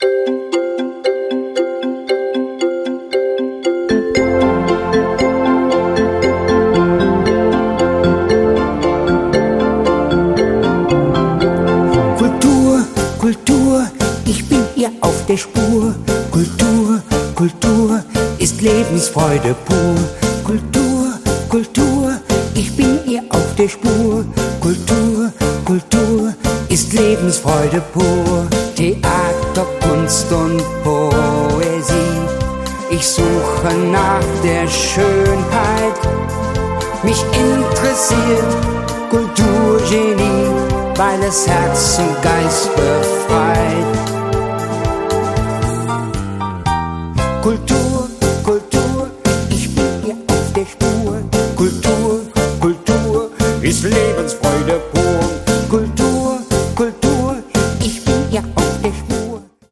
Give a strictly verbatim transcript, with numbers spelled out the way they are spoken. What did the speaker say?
Kultur, Kultur, ich bin ihr auf der Spur. Kultur, Kultur ist Lebensfreude pur. Kultur, Kultur, ich bin ihr auf der Spur. Kultur, Kultur ist Lebensfreude pur. Theater, Kunst und Poesie, ich suche nach der Schönheit. Mich interessiert Kulturgenie, weil es Herz und Geist befreit. Kultur